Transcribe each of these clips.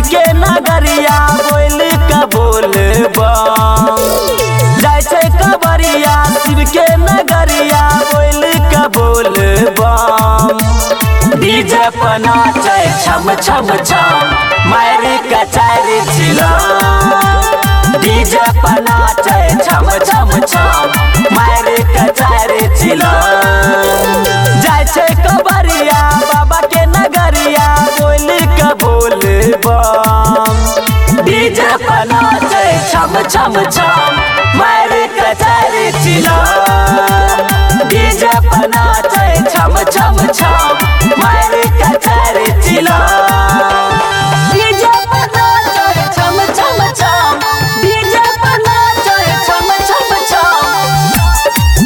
के नगरिया बोल का बोलबा जाय छै कबरिया शिव के नगरिया बोल का बोलबा डीजे पर नाचे छम छम छम मारी कचारी चिला डीजे पर नाचे छम छम छम मारी कचारी चिला जाय छै कबरिया बाबा के नगरिया बोल का बोलबा डीजे पर नाचे छम छम छम मारी कचारी चिला डीजे पर नाचे छम छम छम मारी कचारी चिला डीजे पर नाचे छम छम छम डीजे पर नाचे छम छम छम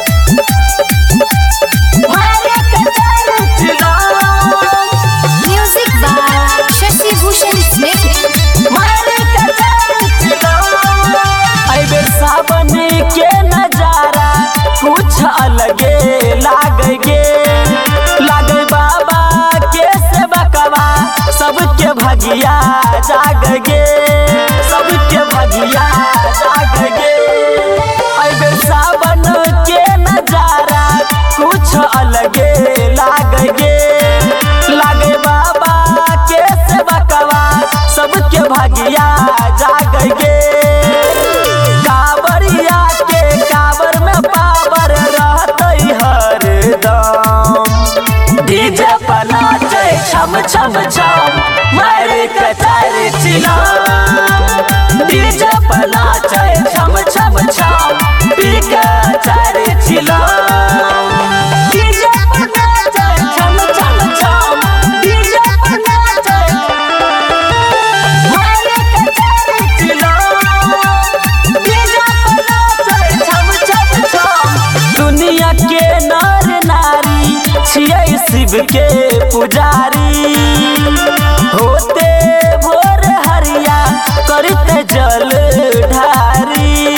मारी कचारी चिला Music by Shashi Bhushan Smith. मारी कचारी चिला अबे सावन के नजारा कुछ अलगे लागे बाबा के सेवकवा सबके भगिया जागे सबके भगिया जागे अबे सावन के नजारा कुछ अलगे लागे बाबा के सेवकवा सबके भगिया जागे कावरिया के कावर में पावर रहते हरदम डीजे पर नाचे छम छम छम मारी कचारी चिला डीजे पर नाचे छम छम छम पी कचारी चिला डीजे पर नाचे छम छम छम डीजे पर नाचे मारी कचारी चिला डीजे पर नाचे छम छम छम दुनिया के नर नारी छियै शिव के पुजारी होते भोर हरिया करते जल ढारी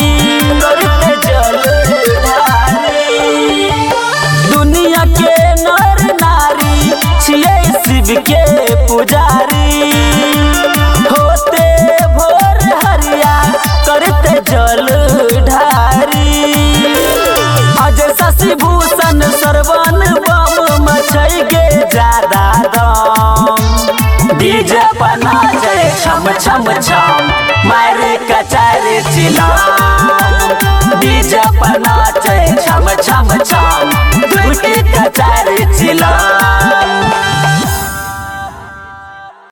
दुनिया के नर नारी छियै शिव के पुजारी होते भोर हरिया करते जल ढारी अजय शशि भूषण श्रवण बम मचै गे ज्यादा दम डीजे पर नाचे छम छम छम मारी कचारी चिला डीजे पर नाचे